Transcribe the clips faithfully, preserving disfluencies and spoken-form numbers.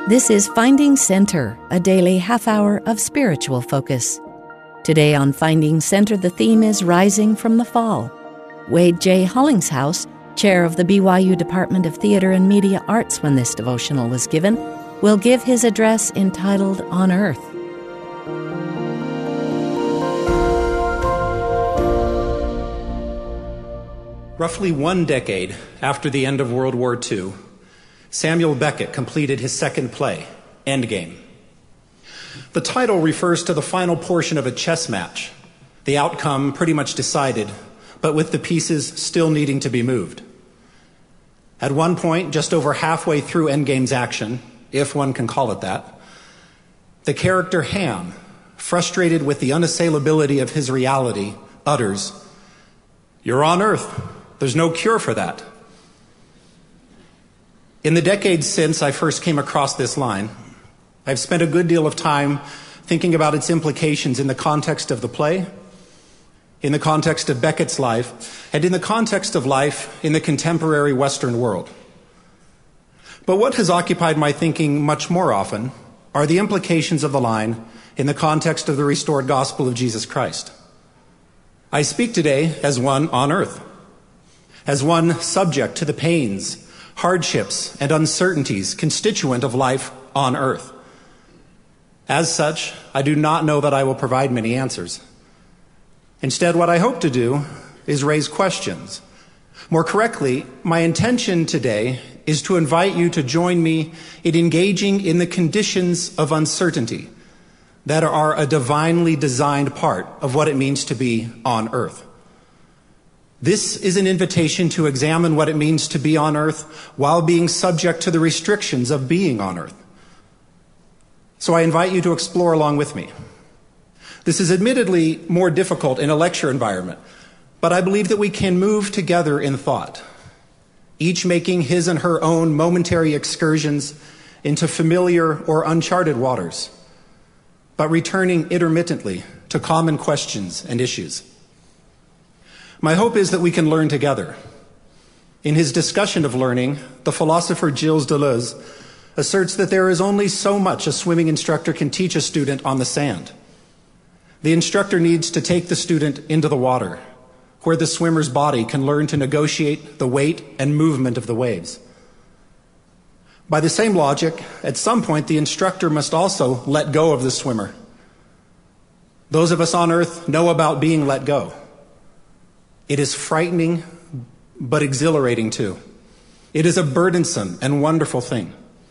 This is Finding Center, a daily half hour of spiritual focus. Today on Finding Center, the theme is Rising from the Fall. Wade J. Hollingshouse, chair of the B Y U Department of Theater and Media Arts when this devotional was given, will give his address entitled On Earth. Roughly one decade after the end of World War Two, Samuel Beckett completed his second play, Endgame. The title refers to the final portion of a chess match, the outcome pretty much decided, but with the pieces still needing to be moved. At one point, just over halfway through Endgame's action, if one can call it that, the character Ham, frustrated with the unassailability of his reality, utters, "You're on Earth. There's no cure for that." In the decades since I first came across this line, I've spent a good deal of time thinking about its implications in the context of the play, in the context of Beckett's life, and in the context of life in the contemporary Western world. But what has occupied my thinking much more often are the implications of the line in the context of the restored gospel of Jesus Christ. I speak today as one on earth, as one subject to the pains, hardships, and uncertainties constituent of life on earth. As such, I do not know that I will provide many answers. Instead, what I hope to do is raise questions. More correctly, my intention today is to invite you to join me in engaging in the conditions of uncertainty that are a divinely designed part of what it means to be on earth. This is an invitation to examine what it means to be on earth while being subject to the restrictions of being on earth. So I invite you to explore along with me. This is admittedly more difficult in a lecture environment, but I believe that we can move together in thought, each making his and her own momentary excursions into familiar or uncharted waters, but returning intermittently to common questions and issues. My hope is that we can learn together. In his discussion of learning, the philosopher Gilles Deleuze asserts that there is only so much a swimming instructor can teach a student on the sand. The instructor needs to take the student into the water, where the swimmer's body can learn to negotiate the weight and movement of the waves. By the same logic, at some point the instructor must also let go of the swimmer. Those of us on earth know about being let go. It is frightening, but exhilarating too. It is a burdensome and wonderful thing.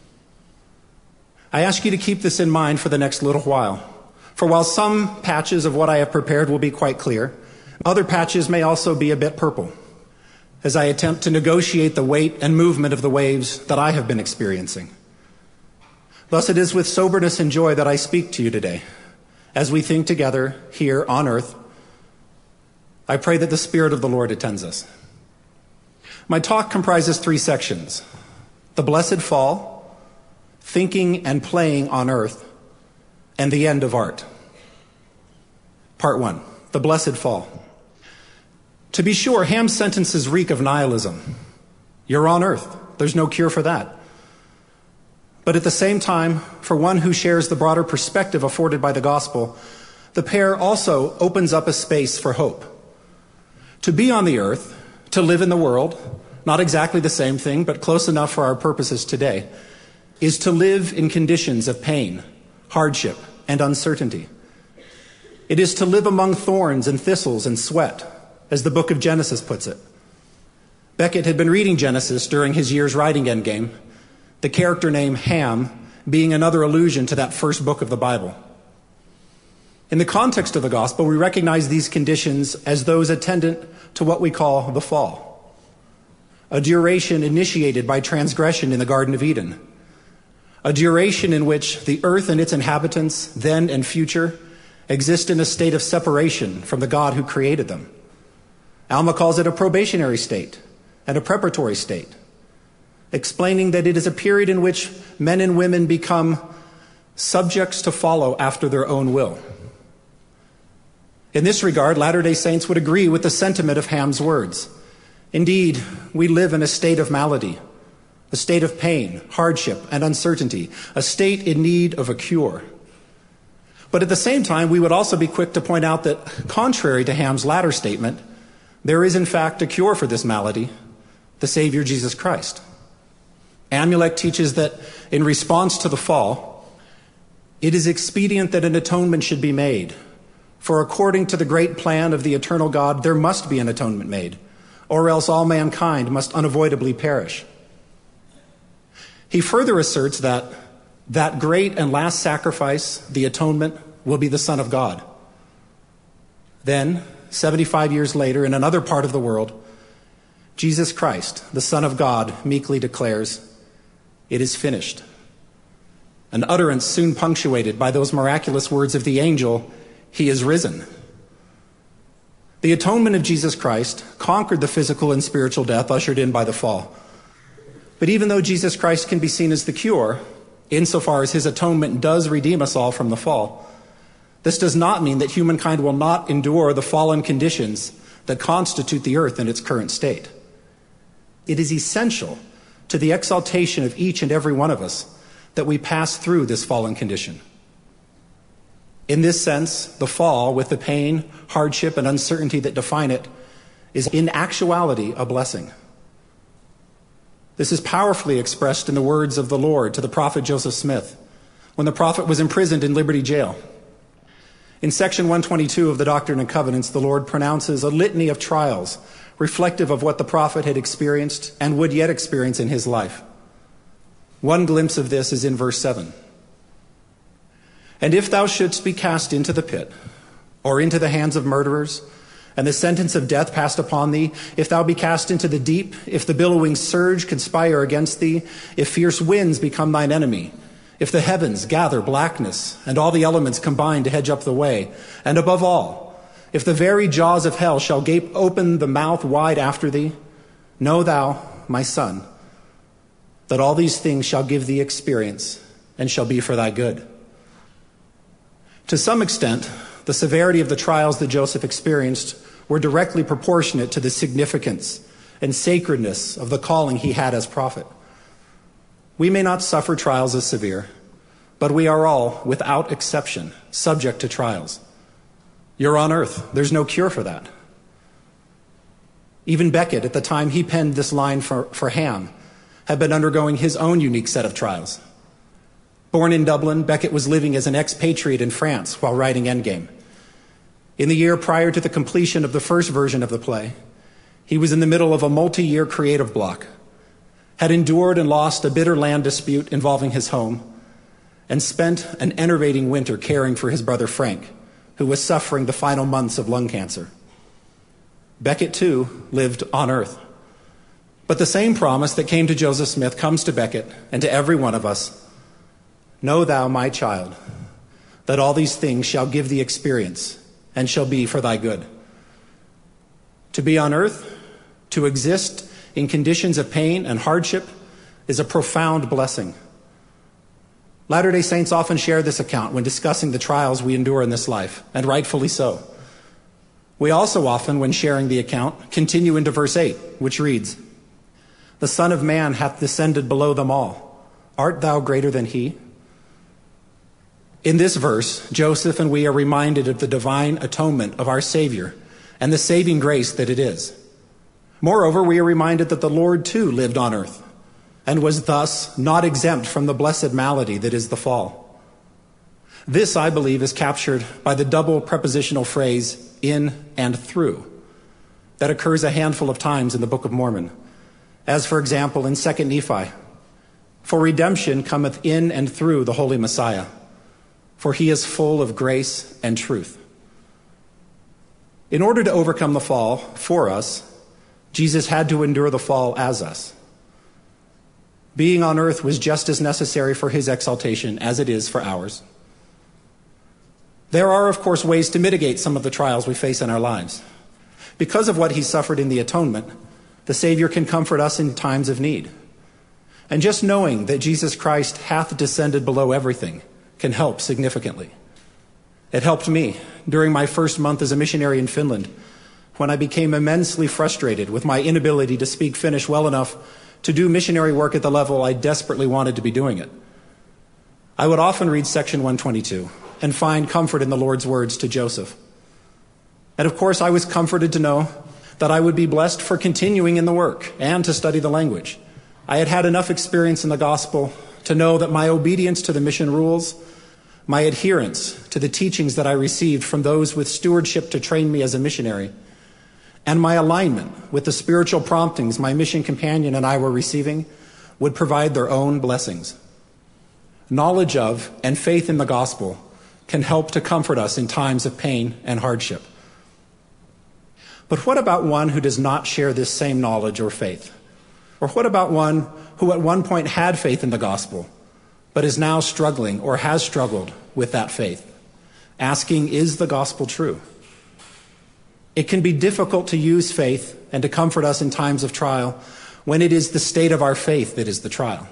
I ask you to keep this in mind for the next little while. For while some patches of what I have prepared will be quite clear, other patches may also be a bit purple, as I attempt to negotiate the weight and movement of the waves that I have been experiencing. Thus it is with soberness and joy that I speak to you today, as we think together here on earth. I pray that the Spirit of the Lord attends us. My talk comprises three sections: the blessed fall, thinking and playing on earth, and the end of art. Part one, the blessed fall. To be sure, Ham's sentences reek of nihilism. You're on earth. There's no cure for that. But at the same time, for one who shares the broader perspective afforded by the gospel, the pair also opens up a space for hope. To be on the earth, to live in the world, not exactly the same thing, but close enough for our purposes today, is to live in conditions of pain, hardship, and uncertainty. It is to live among thorns and thistles and sweat, as the book of Genesis puts it. Beckett had been reading Genesis during his years writing Endgame, the character name Ham being another allusion to that first book of the Bible. In the context of the gospel, we recognize these conditions as those attendant to what we call the fall, a duration initiated by transgression in the Garden of Eden, a duration in which the earth and its inhabitants, then and future, exist in a state of separation from the God who created them. Alma calls it a probationary state and a preparatory state, explaining that it is a period in which men and women become subjects to follow after their own will. In this regard, Latter-day Saints would agree with the sentiment of Ham's words. Indeed, we live in a state of malady, a a state of pain, hardship, and uncertainty, a state in need of a cure. But at the same time, we would also be quick to point out that, contrary to Ham's latter statement, there is in fact a cure for this malady, the Savior Jesus Christ. Amulek teaches that in response to the fall, it is expedient that an atonement should be made, for according to the great plan of the eternal God, there must be an atonement made, or else all mankind must unavoidably perish. He further asserts that that great and last sacrifice, the atonement, will be the Son of God. Then, seventy-five years later, in another part of the world, Jesus Christ, the Son of God, meekly declares, "It is finished." An utterance soon punctuated by those miraculous words of the angel, "He is risen." The atonement of Jesus Christ conquered the physical and spiritual death ushered in by the fall. But even though Jesus Christ can be seen as the cure, insofar as his atonement does redeem us all from the fall, this does not mean that humankind will not endure the fallen conditions that constitute the earth in its current state. It is essential to the exaltation of each and every one of us that we pass through this fallen condition. In this sense, the fall, with the pain, hardship, and uncertainty that define it, is in actuality a blessing. This is powerfully expressed in the words of the Lord to the prophet Joseph Smith, when the prophet was imprisoned in Liberty Jail. In section one twenty-two of the Doctrine and Covenants, the Lord pronounces a litany of trials reflective of what the prophet had experienced and would yet experience in his life. One glimpse of this is in verse seven. "And if thou shouldst be cast into the pit, or into the hands of murderers, and the sentence of death passed upon thee, if thou be cast into the deep, if the billowing surge conspire against thee, if fierce winds become thine enemy, if the heavens gather blackness, and all the elements combine to hedge up the way, and above all, if the very jaws of hell shall gape open the mouth wide after thee, know thou, my son, that all these things shall give thee experience, and shall be for thy good." To some extent, the severity of the trials that Joseph experienced were directly proportionate to the significance and sacredness of the calling he had as prophet. We may not suffer trials as severe, but we are all, without exception, subject to trials. You're on earth. There's no cure for that. Even Becket, at the time he penned this line for, for Ham, had been undergoing his own unique set of trials. Born in Dublin, Becket was living as an expatriate in France while writing Endgame. In the year prior to the completion of the first version of the play, he was in the middle of a multi-year creative block, had endured and lost a bitter land dispute involving his home, and spent an enervating winter caring for his brother Frank, who was suffering the final months of lung cancer. Becket, too, lived on earth. But the same promise that came to Joseph Smith comes to Becket and to every one of us. "Know thou, my child, that all these things shall give thee experience, and shall be for thy good." To be on earth, to exist in conditions of pain and hardship, is a profound blessing. Latter-day Saints often share this account when discussing the trials we endure in this life, and rightfully so. We also often, when sharing the account, continue into verse eight, which reads, "The Son of Man hath descended below them all. Art thou greater than he?" In this verse, Joseph and we are reminded of the divine atonement of our Savior and the saving grace that it is. Moreover, we are reminded that the Lord too lived on earth and was thus not exempt from the blessed malady that is the fall. This, I believe, is captured by the double prepositional phrase, "in and through," that occurs a handful of times in the Book of Mormon, as, for example, in Second Nephi, "For redemption cometh in and through the Holy Messiah, for he is full of grace and truth." In order to overcome the fall for us, Jesus had to endure the fall as us. Being on earth was just as necessary for his exaltation as it is for ours. There are, of course, ways to mitigate some of the trials we face in our lives. Because of what he suffered in the atonement, the Savior can comfort us in times of need. And just knowing that Jesus Christ hath descended below everything can help significantly. It helped me during my first month as a missionary in Finland, when I became immensely frustrated with my inability to speak Finnish well enough to do missionary work at the level I desperately wanted to be doing it. I would often read section one twenty-two and find comfort in the Lord's words to Joseph. And of course, I was comforted to know that I would be blessed for continuing in the work and to study the language. I had had enough experience in the gospel to know that my obedience to the mission rules, my adherence to the teachings that I received from those with stewardship to train me as a missionary, and my alignment with the spiritual promptings my mission companion and I were receiving would provide their own blessings. Knowledge of and faith in the gospel can help to comfort us in times of pain and hardship. But what about one who does not share this same knowledge or faith? Or what about one who at one point had faith in the gospel, but is now struggling or has struggled with that faith, asking, is the gospel true? It can be difficult to use faith and to comfort us in times of trial when it is the state of our faith that is the trial.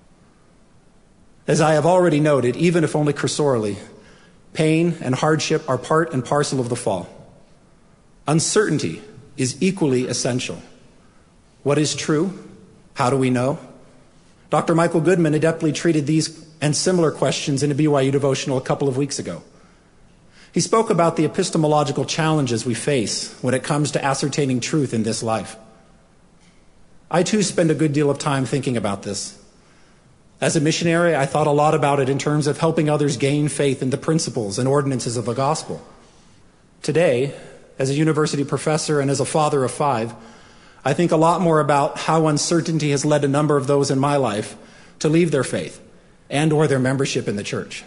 As I have already noted, even if only cursorily, pain and hardship are part and parcel of the fall. Uncertainty is equally essential. What is true? How do we know? Doctor Michael Goodman adeptly treated these and similar questions in a B Y U devotional a couple of weeks ago. He spoke about the epistemological challenges we face when it comes to ascertaining truth in this life. I too spend a good deal of time thinking about this. As a missionary, I thought a lot about it in terms of helping others gain faith in the principles and ordinances of the gospel. Today, as a university professor and as a father of five, I think a lot more about how uncertainty has led a number of those in my life to leave their faith and or their membership in the church.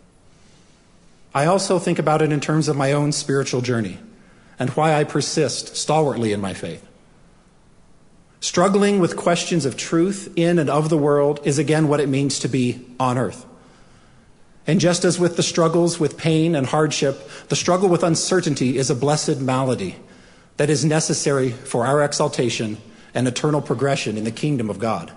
I also think about it in terms of my own spiritual journey and why I persist stalwartly in my faith. Struggling with questions of truth in and of the world is again what it means to be on earth. And just as with the struggles with pain and hardship, the struggle with uncertainty is a blessed malady that is necessary for our exaltation and eternal progression in the kingdom of God.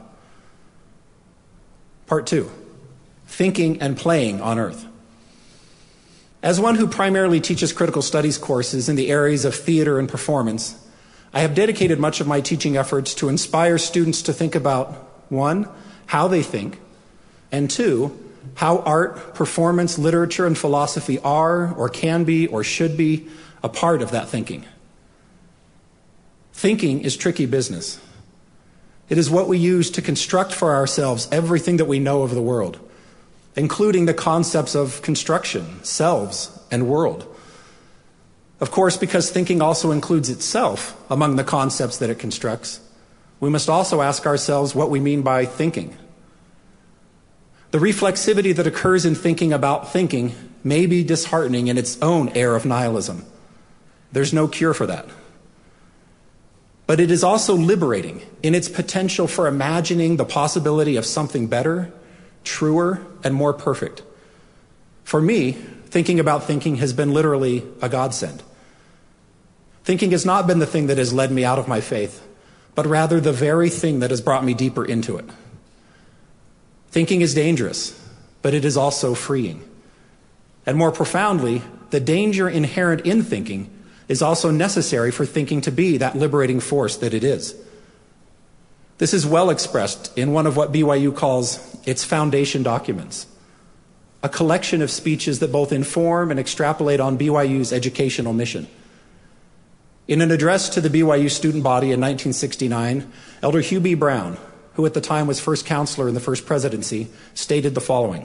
Part two, thinking and playing on earth. As one who primarily teaches critical studies courses in the areas of theater and performance, I have dedicated much of my teaching efforts to inspire students to think about, one, how they think, and two, how art, performance, literature, and philosophy are or can be or should be a part of that thinking. Thinking is tricky business. It is what we use to construct for ourselves everything that we know of the world, including the concepts of construction, selves, and world. Of course, because thinking also includes itself among the concepts that it constructs, we must also ask ourselves what we mean by thinking. The reflexivity that occurs in thinking about thinking may be disheartening in its own air of nihilism. There's no cure for that. But it is also liberating in its potential for imagining the possibility of something better, truer, and more perfect. For me, thinking about thinking has been literally a godsend. Thinking has not been the thing that has led me out of my faith, but rather the very thing that has brought me deeper into it. Thinking is dangerous, but it is also freeing. And more profoundly, the danger inherent in thinking is also necessary for thinking to be that liberating force that it is. This is well expressed in one of what B Y U calls its foundation documents, a collection of speeches that both inform and extrapolate on B Y U's educational mission. In an address to the B Y U student body in nineteen sixty-nine, Elder Hugh B. Brown, who at the time was first counselor in the first presidency, stated the following: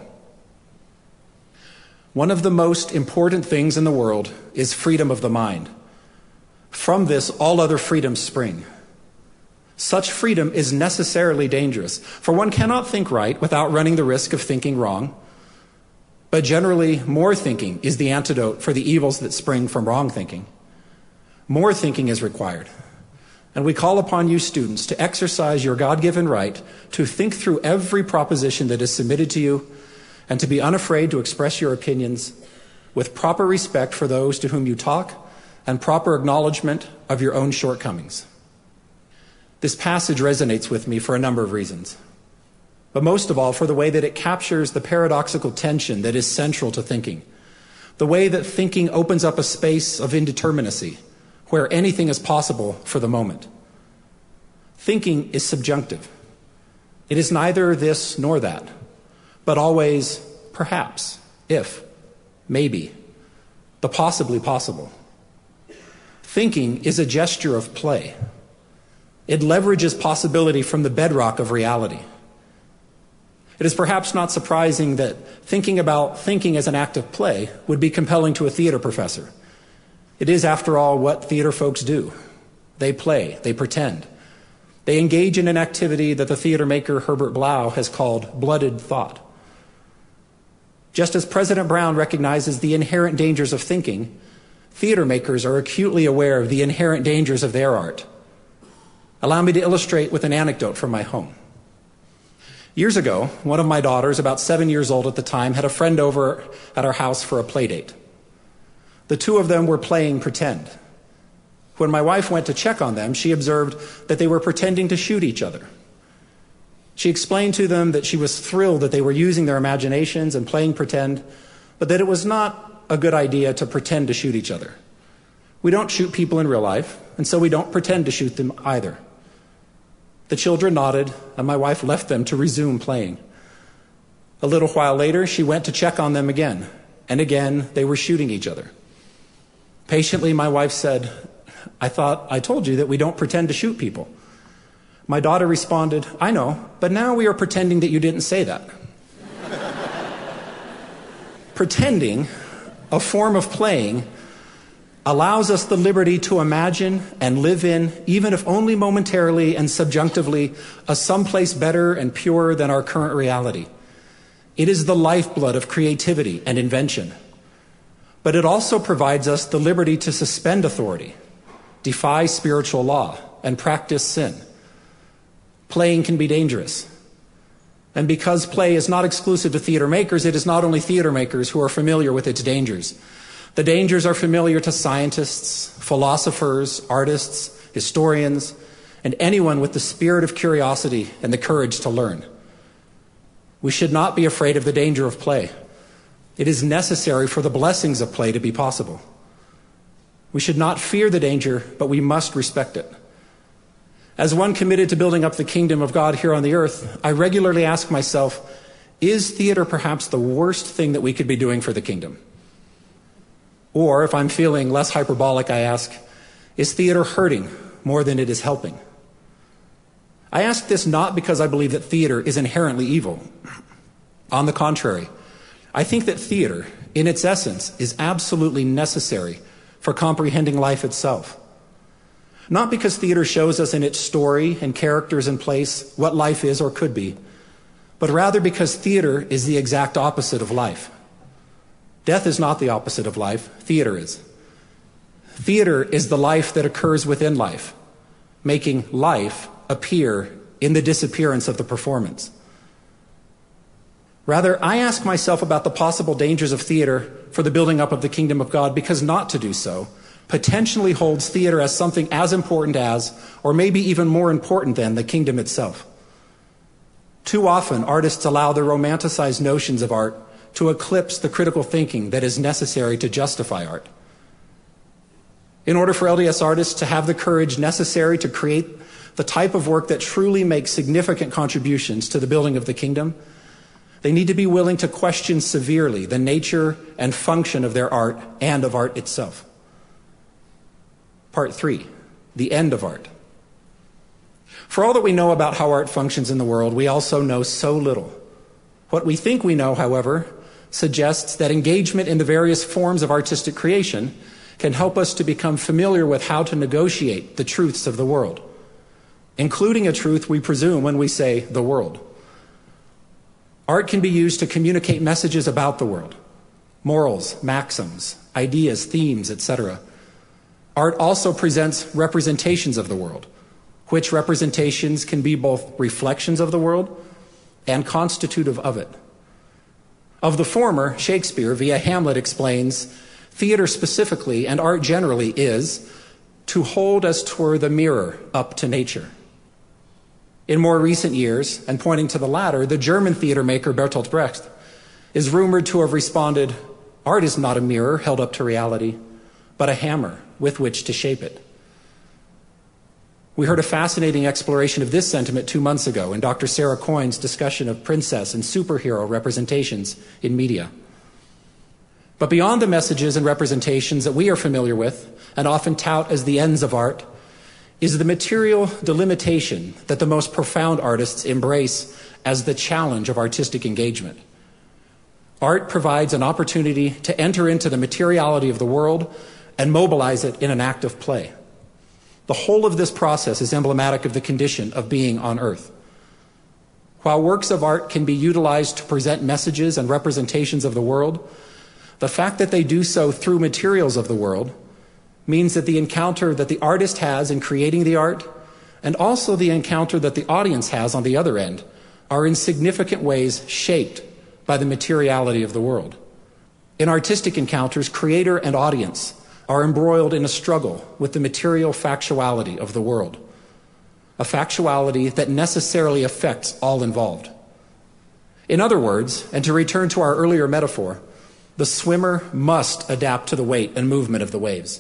"One of the most important things in the world is freedom of the mind. From this, all other freedoms spring. Such freedom is necessarily dangerous, for one cannot think right without running the risk of thinking wrong. But generally, more thinking is the antidote for the evils that spring from wrong thinking. More thinking is required. And we call upon you students to exercise your God-given right to think through every proposition that is submitted to you and to be unafraid to express your opinions with proper respect for those to whom you talk and proper acknowledgement of your own shortcomings." This passage resonates with me for a number of reasons, but most of all for the way that it captures the paradoxical tension that is central to thinking, the way that thinking opens up a space of indeterminacy where anything is possible for the moment. Thinking is subjunctive. It is neither this nor that, but always perhaps, if, maybe, the possibly possible. Thinking is a gesture of play. It leverages possibility from the bedrock of reality. It is perhaps not surprising that thinking about thinking as an act of play would be compelling to a theater professor. It is, after all, what theater folks do. They play, they pretend. They engage in an activity that the theater maker Herbert Blau has called blooded thought. Just as President Brown recognizes the inherent dangers of thinking, theater makers are acutely aware of the inherent dangers of their art. Allow me to illustrate with an anecdote from my home. Years ago, one of my daughters, about seven years old at the time, had a friend over at our house for a play date. The two of them were playing pretend. When my wife went to check on them, she observed that they were pretending to shoot each other. She explained to them that she was thrilled that they were using their imaginations and playing pretend, but that it was not a good idea to pretend to shoot each other. We don't shoot people in real life, and so we don't pretend to shoot them either. The children nodded, and my wife left them to resume playing. A little while later, she went to check on them again, and again they were shooting each other. Patiently, my wife said, "I thought I told you that we don't pretend to shoot people." My daughter responded, "I know, but now we are pretending that you didn't say that." Pretending, a form of playing, allows us the liberty to imagine and live in, even if only momentarily and subjunctively, a someplace better and purer than our current reality. It is the lifeblood of creativity and invention. But it also provides us the liberty to suspend authority, defy spiritual law, and practice sin. Playing can be dangerous. And because play is not exclusive to theater makers, it is not only theater makers who are familiar with its dangers. The dangers are familiar to scientists, philosophers, artists, historians, and anyone with the spirit of curiosity and the courage to learn. We should not be afraid of the danger of play. It is necessary for the blessings of play to be possible. We should not fear the danger, but we must respect it. As one committed to building up the kingdom of God here on the earth, I regularly ask myself, is theater perhaps the worst thing that we could be doing for the kingdom? Or, if I'm feeling less hyperbolic, I ask, is theater hurting more than it is helping? I ask this not because I believe that theater is inherently evil. On the contrary, I think that theater, in its essence, is absolutely necessary for comprehending life itself. Not because theater shows us in its story and characters and place what life is or could be, but rather because theater is the exact opposite of life. Death is not the opposite of life, theater is. Theater is the life that occurs within life, making life appear in the disappearance of the performance. Rather, I ask myself about the possible dangers of theater for the building up of the kingdom of God, because not to do so potentially holds theater as something as important as, or maybe even more important than, the kingdom itself. Too often, artists allow their romanticized notions of art to eclipse the critical thinking that is necessary to justify art. In order for L D S artists to have the courage necessary to create the type of work that truly makes significant contributions to the building of the kingdom, they need to be willing to question severely the nature and function of their art and of art itself. Part three, the end of art. For all that we know about how art functions in the world, we also know so little. What we think we know, however, suggests that engagement in the various forms of artistic creation can help us to become familiar with how to negotiate the truths of the world, including a truth we presume when we say the world. Art can be used to communicate messages about the world, morals, maxims, ideas, themes, et cetera. Art also presents representations of the world, which representations can be both reflections of the world and constitutive of it. Of the former, Shakespeare, via Hamlet, explains, theater specifically, and art generally, is to hold as 'twere the mirror up to nature. In more recent years, and pointing to the latter, the German theater maker Bertolt Brecht is rumored to have responded, art is not a mirror held up to reality, but a hammer with which to shape it. We heard a fascinating exploration of this sentiment two months ago in Doctor Sarah Coyne's discussion of princess and superhero representations in media. But beyond the messages and representations that we are familiar with and often tout as the ends of art, is the material delimitation that the most profound artists embrace as the challenge of artistic engagement. Art provides an opportunity to enter into the materiality of the world and mobilize it in an act of play. The whole of this process is emblematic of the condition of being on earth. While works of art can be utilized to present messages and representations of the world, the fact that they do so through materials of the world means that the encounter that the artist has in creating the art, and also the encounter that the audience has on the other end, are in significant ways shaped by the materiality of the world. In artistic encounters, creator and audience are embroiled in a struggle with the material factuality of the world, a factuality that necessarily affects all involved. In other words, and to return to our earlier metaphor, the swimmer must adapt to the weight and movement of the waves.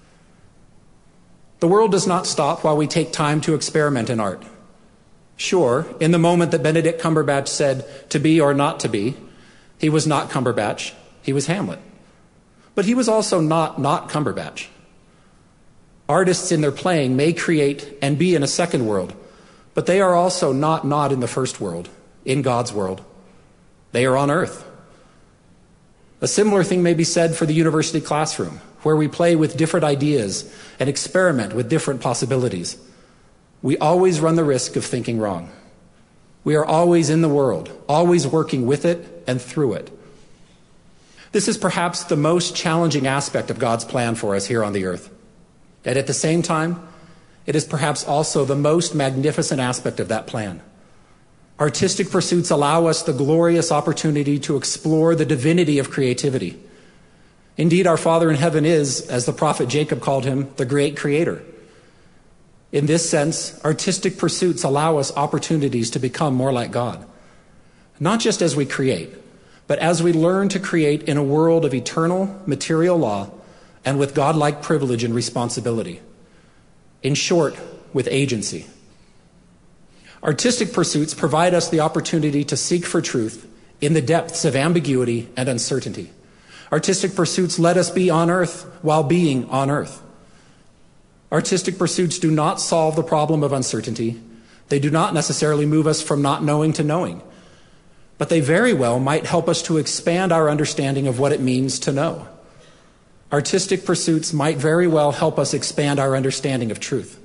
The world does not stop while we take time to experiment in art. Sure, in the moment that Benedict Cumberbatch said, to be or not to be, he was not Cumberbatch, he was Hamlet. But he was also not not Cumberbatch. Artists in their playing may create and be in a second world, but they are also not not in the first world, in God's world. They are on earth. A similar thing may be said for the university classroom, where we play with different ideas and experiment with different possibilities. We always run the risk of thinking wrong. We are always in the world, always working with it and through it. This is perhaps the most challenging aspect of God's plan for us here on the earth. And at the same time, it is perhaps also the most magnificent aspect of that plan. Artistic pursuits allow us the glorious opportunity to explore the divinity of creativity. Indeed, our Father in heaven is, as the prophet Jacob called him, the great creator. In this sense, artistic pursuits allow us opportunities to become more like God, not just as we create, but as we learn to create in a world of eternal material law and with God-like privilege and responsibility. In short, with agency. Artistic pursuits provide us the opportunity to seek for truth in the depths of ambiguity and uncertainty. Artistic pursuits let us be on earth while being on earth. Artistic pursuits do not solve the problem of uncertainty. They do not necessarily move us from not knowing to knowing. But they very well might help us to expand our understanding of what it means to know. Artistic pursuits might very well help us expand our understanding of truth.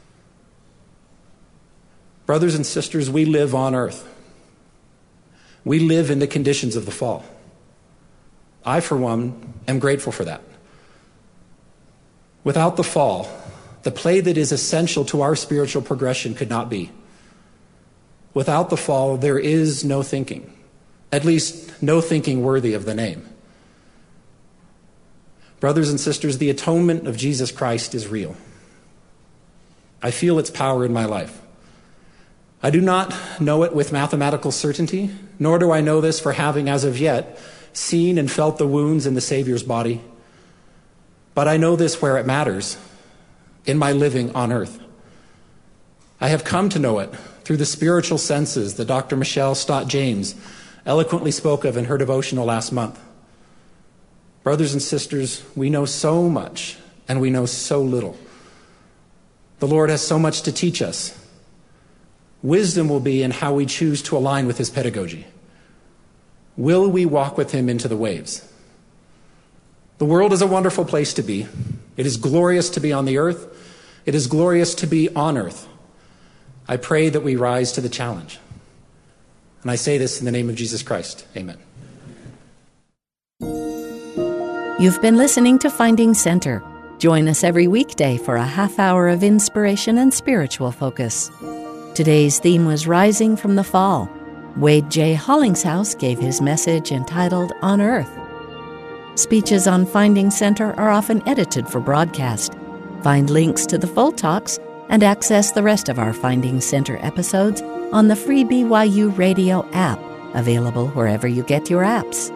Brothers and sisters, we live on earth. We live in the conditions of the fall. I, for one, am grateful for that. Without the fall, the play that is essential to our spiritual progression could not be. Without the fall, there is no thinking, at least no thinking worthy of the name. Brothers and sisters, the atonement of Jesus Christ is real. I feel its power in my life. I do not know it with mathematical certainty, nor do I know this for having, as of yet, seen and felt the wounds in the Savior's body. But I know this where it matters, in my living on earth. I have come to know it through the spiritual senses that Doctor Michelle Stott James eloquently spoke of in her devotional last month. Brothers and sisters, we know so much, and we know so little. The Lord has so much to teach us. Wisdom will be in how we choose to align with his pedagogy. Will we walk with him into the waves? The world is a wonderful place to be. It is glorious to be on the earth. It is glorious to be on earth. I pray that we rise to the challenge. And I say this in the name of Jesus Christ. Amen. You've been listening to Finding Center. Join us every weekday for a half hour of inspiration and spiritual focus. Today's theme was Rising from the Fall. Wade J. Hollingshouse gave his message entitled On Earth. Speeches on Finding Center are often edited for broadcast. Find links to the full talks and access the rest of our Finding Center episodes on the free B Y U Radio app, available wherever you get your apps.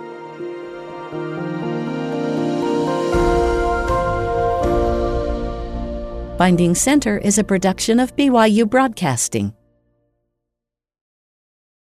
Finding Center is a production of B Y U Broadcasting.